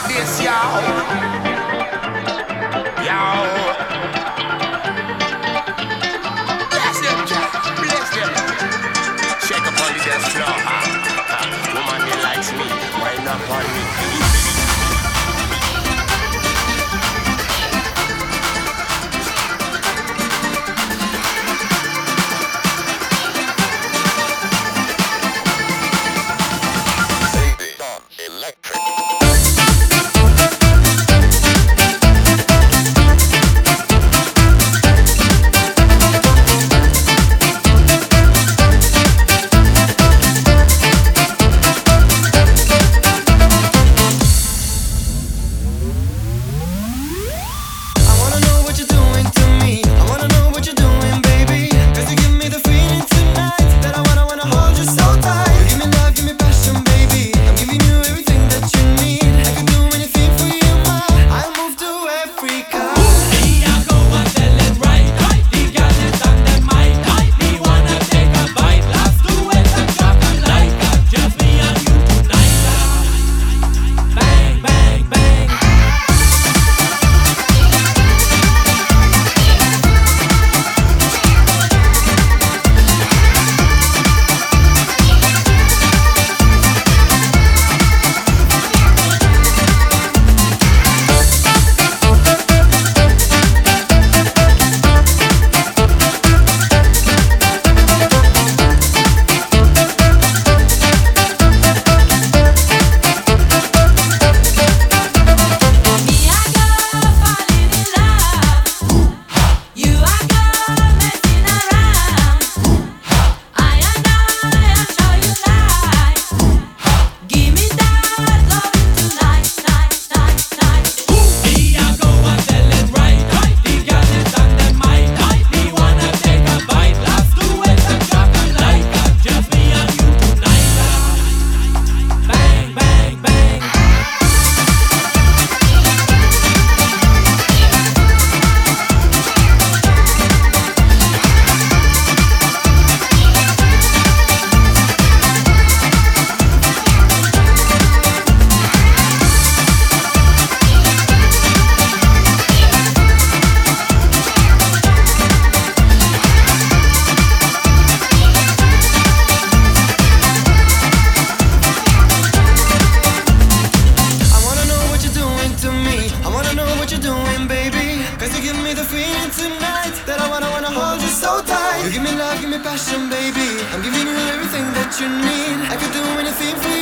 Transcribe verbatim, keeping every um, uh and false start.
this, y'all. Y'all. Bless them, Jack. Bless them. Shake up on the dance floor. Ah, ah. Woman, he likes me. Wind up on me. You give me love, give me passion, baby. I'm giving you everything that you need. I could do anything for you.